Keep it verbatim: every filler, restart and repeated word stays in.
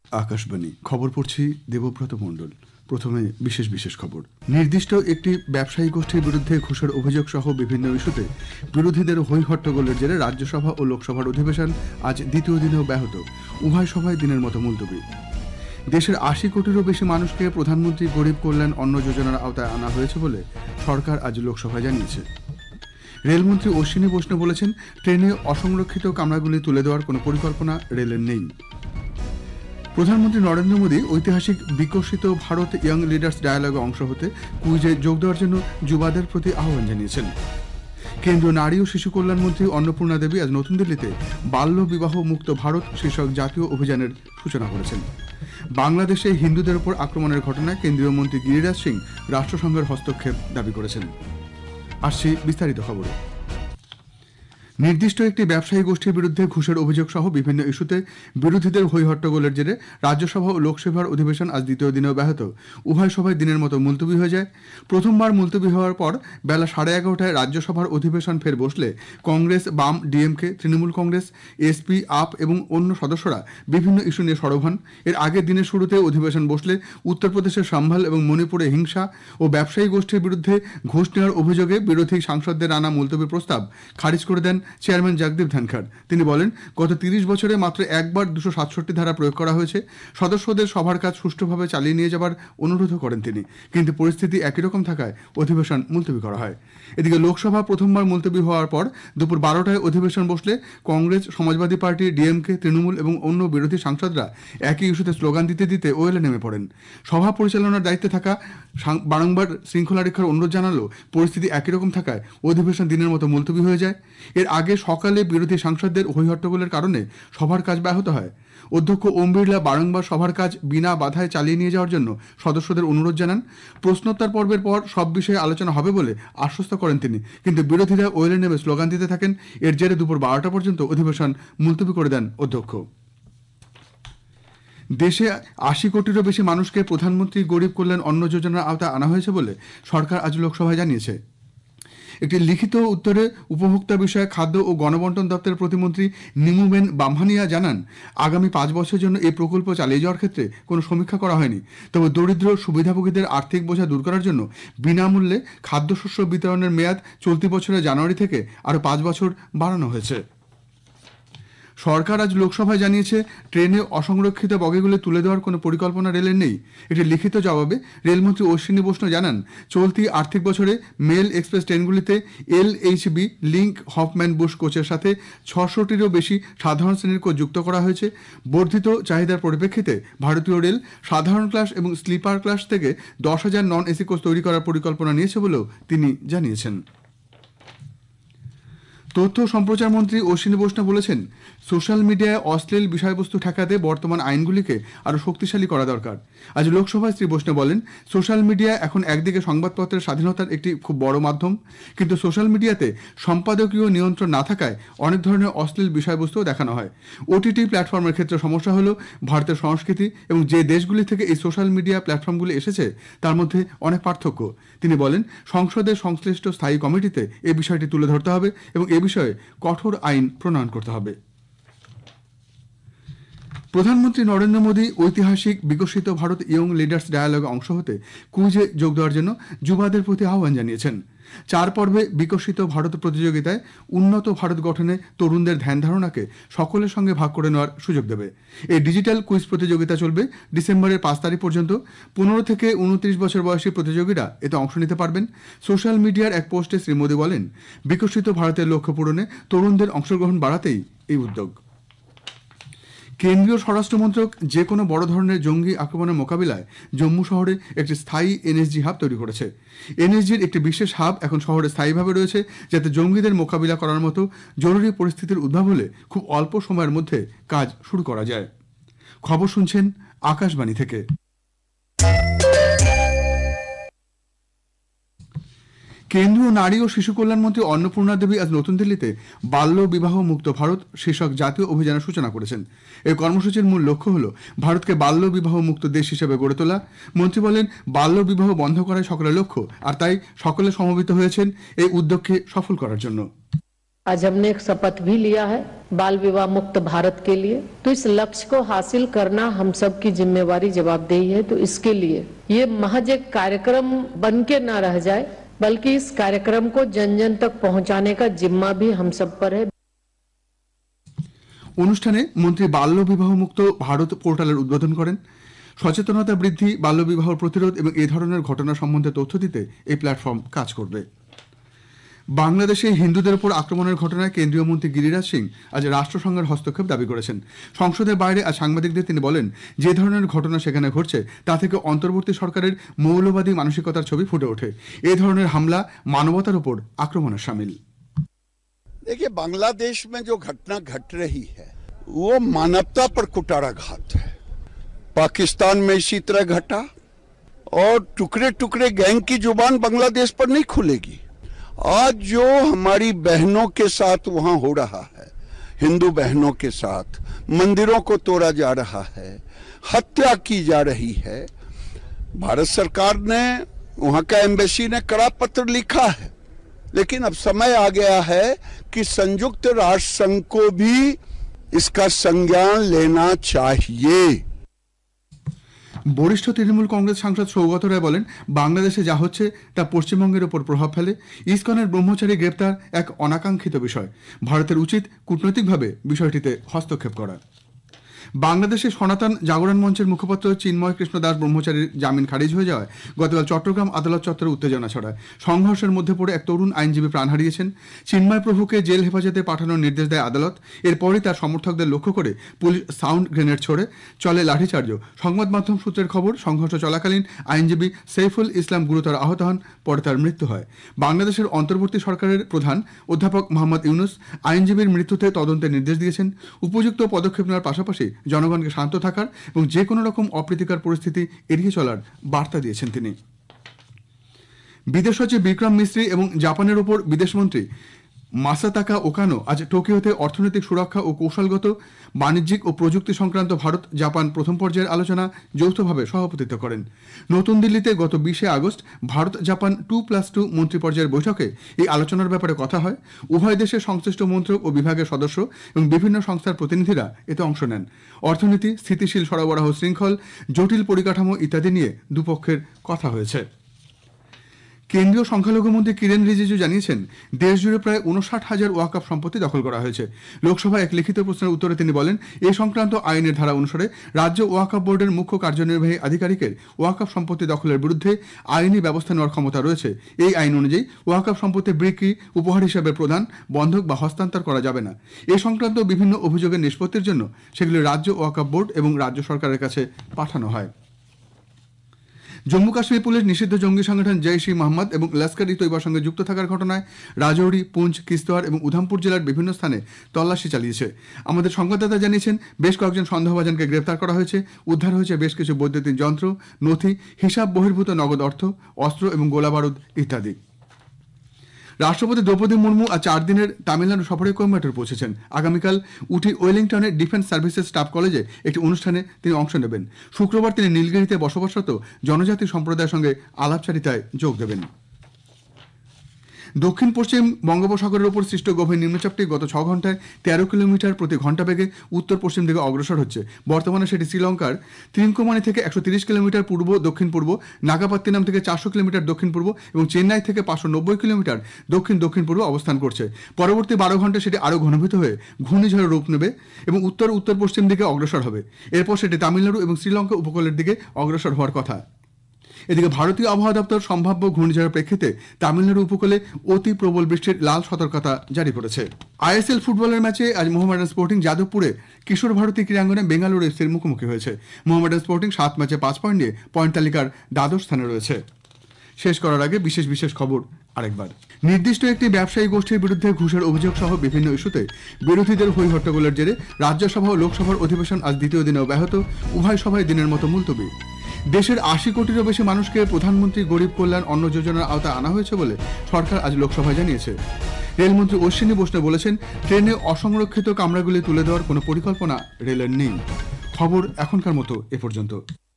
আকাশবাণী খবর পড়ছি দেবব্রত মণ্ডল। প্রথমে বিশেষ বিশেষ খবর। নির্দিষ্ট একটি ব্যবসায়ী গোষ্ঠীর বিরুদ্ধে ঘুষের অভিযোগ সহ বিভিন্ন ইস্যুতে বিরোধীদের হৈ হট্টগোলের জেরে রাজ্যসভা ও লোকসভার অধিবেশন আজ দ্বিতীয় দিনেও ব্যাহত। উভয় সভায় দিনের মতো মুলতবি। দেশের আশি কোটিরও বেশি মানুষকে প্রধানমন্ত্রী গরিব কল্যাণ অন্ন যোজনার আওতায় আনা হয়েছে বলে সরকার আজ লোকসভায় জানিয়েছে। রেলমন্ত্রী অশ্বিনী বৈষ্ণব বলেছেন, ট্রেনে অসংরক্ষিত কামরাগুলি তুলে দেওয়ার কোনো পরিকল্পনা রেলের নেই। প্রধানমন্ত্রী নরেন্দ্র মোদী ঐতিহাসিক বিকশিত ভারত ইয়াং লিডার্স ডায়ালগে অংশ হতে কুইজে যোগ দেওয়ার জন্য যুবাদের প্রতি আহ্বান জানিয়েছেন। কেন্দ্রীয় নারী ও শিশু কল্যাণ মন্ত্রী অন্নপূর্ণা দেবী আজ নতুন দিল্লিতে বাল্য বিবাহ মুক্ত ভারত শীর্ষক জাতীয় অভিযানের সূচনা করেছেন। বাংলাদেশে হিন্দুদের উপর আক্রমণের ঘটনায় কেন্দ্রীয় মন্ত্রী গিরিরাজ সিং রাষ্ট্রসংঘের হস্তক্ষেপ দাবি করেছেন। আসছি বিস্তারিত খবরে। নির্দিষ্ট একটি ব্যবসায়ী গোষ্ঠীর বিরুদ্ধে ঘুষের অভিযোগ সহ বিভিন্ন ইস্যুতে বিরোধীদের হৈ হট্টগোলের জেরে রাজ্যসভা ও লোকসভার অধিবেশন আজ দ্বিতীয় দিনেও ব্যাহত। উভয় সভায় দিনের মতো মুলতবি হয়ে যায়। প্রথমবার মুলতবি হওয়ার পর বেলা সাড়ে এগারোটায় রাজ্যসভার অধিবেশন ফের বসলে কংগ্রেস, বাম, ডিএমকে, তৃণমূল কংগ্রেস, এসপি, আপ এবং অন্য সদস্যরা বিভিন্ন ইস্যু নিয়ে সরব হন। এর আগের দিনের শুরুতে অধিবেশন বসলে উত্তরপ্রদেশের সম্ভাল এবং মণিপুরে হিংসা ও ব্যবসায়ী গোষ্ঠীর বিরুদ্ধে ঘুষ নেওয়ার অভিযোগে বিরোধী সাংসদদের আনা মুলতবি প্রস্তাব খারিজ করে দেন চেয়ারম্যান জগদীপ ধনখড়। তিনি বলেন, গত তিরিশ বছরে মাত্র একবার দুশো সাতষট্টি ধারা প্রয়োগ করা হয়েছে। সদস্যদের সভার কাজ সুষ্ঠুভাবে চালিয়ে নিয়ে যাবার অনুরোধও করেন তিনি, কিন্তু পরিস্থিতি একই রকম থাকায় অধিবেশন মুলতবি করা হয়। এদিকে লোকসভা প্রথমবার মুলতবি হওয়ার পর দুপুর বারোটায় অধিবেশন বসলে কংগ্রেস, সমাজবাদী পার্টি, ডিএমকে, তৃণমূল এবং অন্য বিরোধী সাংসদরা একই ইস্যুতে স্লোগান দিতে দিতে ওয়েলে নেমে পড়েন। সভা পরিচালনার দায়িত্বে থাকা বারংবার শৃঙ্খলা রক্ষার অনুরোধ জানালেও পরিস্থিতি একই রকম থাকায় অধিবেশন দিনের মতো মুলতবি হয়ে যায়। এর আগে সকালে বিরোধী সাংসদদের হৈ হট্টগোলের কারণে সভার কাজ ব্যাহত হয়। অধ্যক্ষ ওম বিড়লা বারংবার সভার কাজ বিনা বাধায় চালিয়ে নিয়ে যাওয়ার জন্য সদস্যদের অনুরোধ জানান। প্রশ্নোত্তর পর্বের পর সব বিষয়ে আলোচনা হবে বলে আশ্বস্ত করেন তিনি, কিন্তু বিরোধীরা ওয়েলে নেমে স্লোগান দিতে থাকেন। এর জেরে দুপুর বারোটা পর্যন্ত অধিবেশন মুলতবি করে দেন অধ্যক্ষ। দেশে আশি কোটিরও বেশি মানুষকে প্রধানমন্ত্রী গরিব কল্যাণ অন্ন যোজনার আওতায় আনা হয়েছে বলে সরকার আজ লোকসভায় জানিয়েছে। একটি লিখিত উত্তরে উপভোক্তা বিষয়ে খাদ্য ও গণবন্টন দপ্তরের প্রতিমন্ত্রী নিমুবেন বামহানিয়া জানান, আগামী পাঁচ বছরের জন্য এই প্রকল্প চালিয়ে যাওয়ার ক্ষেত্রে কোনো সমীক্ষা করা হয়নি। তবে দরিদ্র সুবিধাভোগীদের আর্থিক বোঝা দূর করার জন্য বিনামূল্যে খাদ্যশস্য বিতরণের মেয়াদ চলতি বছরের জানুয়ারি থেকে আরও পাঁচ বছর বাড়ানো হয়েছে। সরকার আজ লোকসভায় জানিয়েছে, ট্রেনে অসংরক্ষিত বগিগুলি তুলে দেওয়ার কোনো পরিকল্পনা রেলের নেই। একটি লিখিত জবাবে রেলমন্ত্রী অশ্বিনী বৈষ্ণব জানান, চলতি আর্থিক বছরে মেল এক্সপ্রেস ট্রেনগুলিতে L H B Linke Hofmann Busch কোচের সাথে ছশোটিরও বেশি সাধারণ শ্রেণীর কোচ যুক্ত করা হয়েছে। বর্ধিত চাহিদার পরিপ্রেক্ষিতে ভারতীয় রেল সাধারণ ক্লাস এবং স্লিপার ক্লাস থেকে দশ হাজার নন এসি কোচ তৈরি করার পরিকল্পনা নিয়েছে বলেও তিনি জানিয়েছেন। তথ্য সম্প্রচার মন্ত্রী অশ্বিনী বৈষ্ণব বলেছেন, সোশ্যাল মিডিয়ায় অশ্লীল বিষয়বস্তু ঠেকাতে বর্তমান আইনগুলিকে আরও শক্তিশালী করা দরকার। আজ লোকসভায় শ্রী বৈষ্ণব বলেন, সোশ্যাল মিডিয়া এখন একদিকে সংবাদপত্রের স্বাধীনতার একটি খুব বড় মাধ্যম, কিন্তু সোশ্যাল মিডিয়াতে সম্পাদকীয় নিয়ন্ত্রণ না থাকায় অনেক ধরনের অশ্লীল বিষয়বস্তুও দেখানো হয়। ওটিটি প্ল্যাটফর্মের ক্ষেত্রে সমস্যা হলো ভারতের সংস্কৃতি এবং যে দেশগুলি থেকে এই সোশ্যাল মিডিয়া প্ল্যাটফর্মগুলি এসেছে তার মধ্যে অনেক পার্থক্য। তিনি বলেন, সংসদের সংশ্লিষ্ট স্থায়ী কমিটিতে এ বিষয়টি তুলে ধরতে হবে এবং এ বিষয়ে কঠোর আইন প্রণয়ন করতে হবে। প্রধানমন্ত্রী নরেন্দ্র মোদী ঐতিহাসিক বিকশিত ভারত ইয়ং লিডার্স ডায়ালগে অংশ হতে কুইজে যোগ দেওয়ার জন্য যুবাদের প্রতি আহ্বান জানিয়েছেন। চার পর্বে বিকশিত ভারত প্রতিযোগিতায় উন্নত ভারত গঠনে তরুণদের ধ্যান ধারণাকে সকলের সঙ্গে ভাগ করে নেওয়ার সুযোগ দেবে। এই ডিজিটাল কুইজ প্রতিযোগিতা চলবে ডিসেম্বরের পাঁচ তারিখ পর্যন্ত। পনেরো থেকে উনত্রিশ বছর বয়সী প্রতিযোগীরা এতে অংশ নিতে পারবেন। সোশ্যাল মিডিয়ার এক পোস্টে শ্রী মোদী বলেন, বিকশিত ভারতের লক্ষ্য পূরণে তরুণদের অংশগ্রহণ বাড়াতেই এই উদ্যোগ। কেন্দ্রীয় স্বরাষ্ট্রমন্ত্রক যে কোনো বড় ধরনের জঙ্গি আক্রমণের মোকাবিলায় জম্মু শহরে একটি স্থায়ী এনএসজি হাব তৈরি করেছে। এনএসজির একটি বিশেষ হাব এখন শহরে স্থায়ীভাবে রয়েছে, যাতে জঙ্গিদের মোকাবিলা করার মতো জরুরি পরিস্থিতির উদ্ভব হলে খুব অল্প সময়ের মধ্যে কাজ শুরু করা যায়। খবর শুনছেন আকাশবাণী থেকে। কেন্দ্রীয় নারী ও শিশু কল্যাণ মন্ত্রী অন্নপূর্ণা দেবী আজ নতুন দিল্লিতে বাল্য বিবাহ মুক্ত ভারত শীর্ষক জাতীয় অভিযানের সূচনা করেছেন। এই কর্মসূচির মূল লক্ষ্য হল ভারতকে বাল্য বিবাহ মুক্ত দেশ হিসেবে গড়ে তোলা। মন্ত্রী বলেন, বাল্য বিবাহ বন্ধ করাই সকলের লক্ষ্য, আর তাই সকলে সমবেত হয়েছেন এই উদ্যোগকে সফল করার জন্য। आज हमने एक शपथ भी लिया है बाल विवाह मुक्त भारत के लिए। तो इस लक्ष्य को हासिल करना हम सब की जिम्मेवारी, जवाबदेही है। तो इसके लिए ये महज एक कार्यक्रम बन के न रह जाए, बल्कि इस कार्यक्रम को जन जन तक पहुंचाने का जिम्मा भी हम सब पर है। অনুষ্ঠানে মন্ত্রী বাল্য বিবাহ মুক্ত ভারত পোর্টালের উদ্বোধন করেন। সচেতনতা বৃদ্ধি, বাল্য বিবাহ প্রতিরোধ এবং এই ধরনের ঘটনা সম্বন্ধে তথ্য দিতে এই প্ল্যাটফর্ম কাজ করবে। বাংলাদেশে হিন্দুদের উপর আক্রমণের ঘটনায় কেন্দ্রীয় মন্ত্রী গিরিরাজ সিং আজ রাষ্ট্রসংঘের হস্তক্ষেপ দাবি করেছেন। সংসদের বাইরে আজ সাংবাদিকদের তিনি বলেন, যে ধরনের ঘটনা সেখানে ঘটছে তা থেকে অন্তর্বর্তী সরকারের মৌলবাদী মানসিকতার ছবি ফুটে ওঠে। এই ধরনের হামলা মানবতার উপর আক্রমণের শামিল। देखिए, बांग्लादेश में जो घटना घट रही है वो मानवता पर कुठाराघात है। पाकिस्तान में इसी तरह घटा और टुकड़े टुकड़े गैंग की जुबान बांग्लादेश पर नहीं खुलेगी। आज जो हमारी बहनों के साथ वहां हो रहा है, हिंदू बहनों के साथ मंदिरों को तोड़ा जा रहा है, हत्या की जा रही है, भारत सरकार ने, वहां का एम्बेसी ने कड़ा पत्र लिखा है। लेकिन अब समय आ गया है कि संयुक्त राष्ट्र संघ को भी इसका संज्ञान लेना चाहिए। বরিষ্ঠ তৃণমূল কংগ্রেস সাংসদ সৌগত রায় বলেন, বাংলাদেশে যা হচ্ছে তা পশ্চিমবঙ্গের উপর প্রভাব ফেলে। ইসকনের ব্রহ্মচারী গ্রেপ্তার এক অনাকাঙ্ক্ষিত বিষয়। ভারতের উচিত কূটনৈতিকভাবে বিষয়টিতে হস্তক্ষেপ করা। বাংলাদেশে সনাতন জাগরণ মঞ্চের মুখপাত্র চিন্ময় কৃষ্ণ দাস ব্রহ্মচারীর জামিন খারিজ হয়ে যাওয়ায় গতকাল চট্টগ্রাম আদালত চত্বরে উত্তেজনা ছড়ায়। সংঘর্ষের মধ্যে পড়ে এক তরুণ আইনজীবী প্রাণ হারিয়েছেন। চিন্ময় প্রভুকে জেল হেফাজতে পাঠানোর নির্দেশ দেয় আদালত। এরপরই তার সমর্থকদের লক্ষ্য করে পুলিশ সাউন্ড গ্রেনেড ছোড়ে, চলে লাঠিচার্জ। সংবাদ মাধ্যম সূত্রের খবর, সংঘর্ষ চলাকালীন আইনজীবী সৈফুল ইসলাম গুরুতর আহত হন, পরে তার মৃত্যু হয়। বাংলাদেশের অন্তর্বর্তী সরকারের প্রধান অধ্যাপক মোহাম্মদ ইউনুস আইনজীবীর মৃত্যুতে তদন্তের নির্দেশ দিয়েছেন। উপযুক্ত পদক্ষেপ নেওয়ার পাশাপাশি জনগণকে শান্ত থাকার এবং যে কোনো রকম অপ্রীতিকর পরিস্থিতি এড়িয়ে চলার বার্তা দিয়েছেন তিনি। বিদেশ সচিব বিক্রম মিস্ত্রি এবং জাপানের ওপর বিদেশমন্ত্রী মাসাতাকা ওকানো আজ টোকিওতে অর্থনৈতিক সুরক্ষা ও কৌশলগত, বাণিজ্যিক ও প্রযুক্তি সংক্রান্ত ভারত জাপান প্রথম পর্যায়ের আলোচনা যৌথভাবে সভাপতিত্ব করেন। নতুন দিল্লিতে গত বিশে August Bharat Japan two plus two মন্ত্রী পর্যায়ের বৈঠকে এই আলোচনার ব্যাপারে কথা হয়। উভয় দেশের সংশ্লিষ্ট মন্ত্রক ও বিভাগের সদস্য এবং বিভিন্ন সংস্থার প্রতিনিধিরা এতে অংশ নেন। অর্থনীতি, স্থিতিশীল সরবরাহ শৃঙ্খল, জটিল পরিকাঠামো ইত্যাদি নিয়ে দুপক্ষের কথা হয়েছে। কেন্দ্রীয় সংখ্যালঘু মন্ত্রী কিরেন রিজিজু জানিয়েছেন, দেশ জুড়ে প্রায় উনষাট হাজার ওয়াকফ সম্পত্তি দখল করা হয়েছে। লোকসভায় এক লিখিত প্রশ্নের উত্তরে তিনি বলেন, এ সংক্রান্ত আইনের ধারা অনুসারে রাজ্য ওয়াকফ বোর্ডের মুখ্য কার্যনির্বাহী আধিকারিকের ওয়াকফ সম্পত্তি দখলের বিরুদ্ধে আইনি ব্যবস্থা নেওয়ার ক্ষমতা রয়েছে। এই আইন অনুযায়ী ওয়াকফ সম্পত্তি বিক্রি, উপহার হিসেবে প্রদান, বন্ধক বা হস্তান্তর করা যাবে না। এ সংক্রান্ত বিভিন্ন অভিযোগের নিষ্পত্তির জন্য সেগুলি রাজ্য ওয়াকফ বোর্ড এবং রাজ্য সরকারের কাছে পাঠানো হয়। জম্মু কাশ্মীর পুলিশ নিষিদ্ধ জঙ্গি সংগঠন জৈশ ই মোহাম্মদ এবং লস্কর ই তৈবার সঙ্গে যুক্ত থাকার ঘটনায় রাজৌরি, পুঞ্চ, কিস্তোয়ার এবং উধামপুর জেলার বিভিন্ন স্থানে তল্লাশি চালিয়েছে। আমাদের সংবাদদাতা জানিয়েছেন, বেশ কয়েকজন সন্দেহভাজনকে গ্রেপ্তার করা হয়েছে। উদ্ধার হয়েছে বেশ কিছু বৈদ্যুতিক যন্ত্র, নথি, হিসাব বহির্ভূত নগদ অর্থ, অস্ত্র এবং গোলাবারুদ ইত্যাদি। রাষ্ট্রপতি দ্রৌপদী মুর্মু আজ চার দিনের তামিলনাড়ু সফরে কোয়েম্বাটুর পৌঁছেছেন। আগামীকাল উটি ওয়েলিংটনের ডিফেন্স সার্ভিসেস স্টাফ কলেজে একটি অনুষ্ঠানে তিনি অংশ নেবেন। শুক্রবার তিনি নীলগিরিতে বসবাসরত জনজাতি সম্প্রদায়ের সঙ্গে আলাপচারিতায় যোগ দেবেন। দক্ষিণ পশ্চিম বঙ্গোপসাগরের উপর সৃষ্ট গভীর নিম্নচাপটি গত ছ ঘন্টায় তেরো কিলোমিটার প্রতি ঘন্টা বেগে উত্তর পশ্চিম দিকে অগ্রসর হচ্ছে। বর্তমানে সেটি শ্রীলঙ্কার ত্রিঙ্কোমানি থেকে একশো তিরিশ কিলোমিটার পূর্ব দক্ষিণ পূর্ব, নাগাপাত্তিনাম থেকে চারশো কিলোমিটার দক্ষিণ পূর্ব এবং চেন্নাই থেকে পাঁচশো নব্বই কিলোমিটার দক্ষিণ দক্ষিণ পূর্ব অবস্থান করছে। পরবর্তী বারো ঘন্টায় সেটি আরও ঘনীভূত হয়ে ঘূর্ণিঝড়ের রূপ নেবে এবং উত্তর উত্তর পশ্চিম দিকে অগ্রসর হবে। এরপর সেটি তামিলনাড়ু এবং শ্রীলঙ্কা উপকূলের দিকে অগ্রসর হওয়ার কথা। এদিকে ভারতীয় আবহাওয়া দপ্তর সম্ভাব্য ঘূর্ণিঝড়ের প্রেক্ষিতে তামিলনাড়ু উপকূলে অতি প্রবল বৃষ্টির লাল সতর্কতা জারি করেছে। আইএসএল ফুটবলের ম্যাচে আজ মোহামেডান স্পোর্টিং যাদবপুরে কিশোর ভারতী ক্রীড়াঙ্গনে বেঙ্গালুরু এফসির মুখোমুখি হয়েছে। মোহামেডান স্পোর্টিং সাত ম্যাচে পাঁচ পয়েন্ট নিয়ে পয়েন্ট তালিকার দ্বাদশ স্থানে রয়েছে। শেষ করার আগে বিশেষ বিশেষ খবর আরেকবার। নির্দিষ্ট একটি ব্যবসায়ী গোষ্ঠীর বিরুদ্ধে ঘুষের অভিযোগ সহ বিভিন্ন ইস্যুতে বিরোধীদের হই হট্টগোলের জেরে রাজ্যসভা ও লোকসভার অধিবেশন আজ দ্বিতীয় দিনেও ব্যাহত। উভয় সভায় দিনের মতো মুলতবি। দেশের আশি কোটিরও বেশি মানুষকে প্রধানমন্ত্রী গরিব কল্যাণ অন্ন যোজনার আওতায় আনা হয়েছে বলে সরকার আজ লোকসভায় জানিয়েছে। রেলমন্ত্রী অশ্বিনী বৈষ্ণব বলেছেন, ট্রেনে অসংরক্ষিত কামরাগুলি তুলে দেওয়ার কোনো পরিকল্পনা রেলের নেই। খবর এখনকার মতো এ পর্যন্ত।